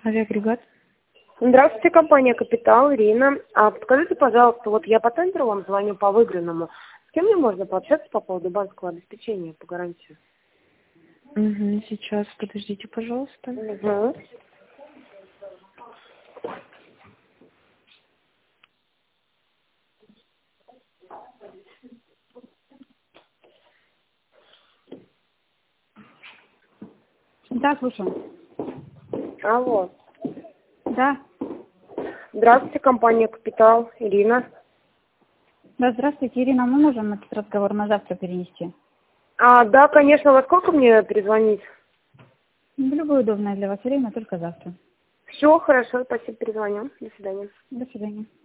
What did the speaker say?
Авиагрегат. Здравствуйте, компания «Капитал», Ирина. Подскажите, пожалуйста, вот я по центру вам звоню по выигранному. С кем мне можно пообщаться по поводу банковского обеспечения по гарантии? Угу, сейчас, подождите, пожалуйста. Угу. Да, слушаю. Алло. Да. Здравствуйте, компания «Капитал», Ирина. Да, здравствуйте, Ирина. Мы можем этот разговор на завтра перенести? Да, конечно. Во сколько мне перезвонить? В любое удобное для вас время, только завтра. Все, хорошо, спасибо, перезвоню. До свидания. До свидания.